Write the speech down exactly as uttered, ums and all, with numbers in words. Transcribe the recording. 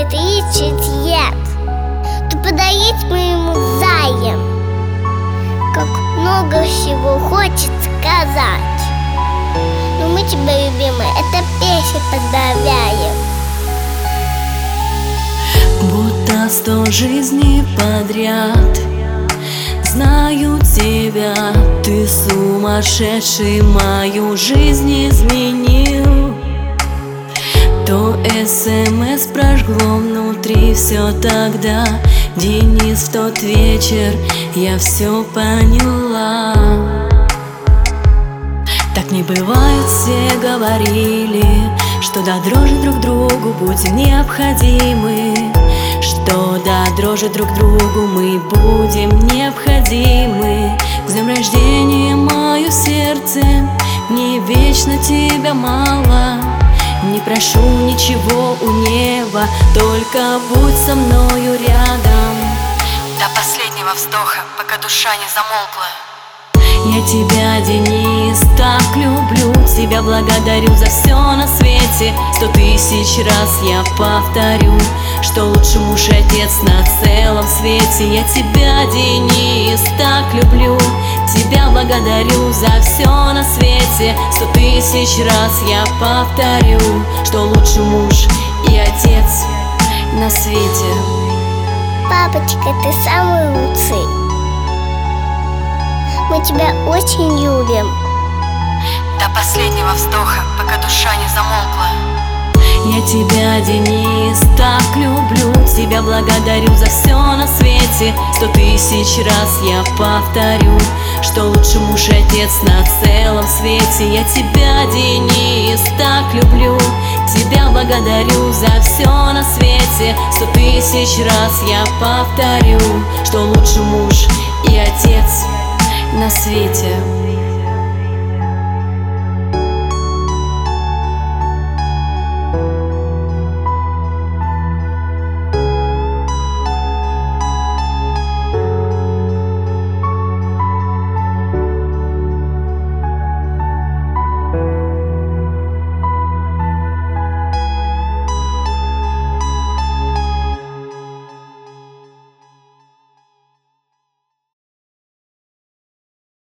тридцать лет, то подарить моему зая, как много всего хочет сказать. Но мы тебя, любимая, это песня поздравляем. Будто сто жизней подряд знаю тебя, ты сумасшедший, мою жизнь изменил. То СМС прожгло внутри все тогда, Денис, в тот вечер я все поняла. Так не бывает, все говорили, что до дрожи друг другу будем необходимы, что до дрожи друг другу мы будем необходимы. С днем рождения, мое сердце, мне вечно тебя мало. Не прошу ничего у неба, только будь со мною рядом до последнего вздоха, пока душа не замолкла. Я тебя, Денис, так люблю, тебя благодарю за все на свете. Сто тысяч раз я повторю, что лучший муж и отец на целом свете. Я тебя, Денис, так люблю, тебя благодарю за все на свете. Сто тысяч раз я повторю, что лучший муж и отец на свете. Папочка, ты самый лучший. Мы тебя очень любим. До последнего вздоха, пока душа не замолкла. Я тебя, Денис, так люблю, тебя благодарю за все на свете. Сто тысяч раз я повторю, что лучший муж и отец на целом свете. Я тебя, Денис, так люблю, тебя благодарю за все на свете. Сто тысяч раз я повторю, что лучший муж и отец на свете.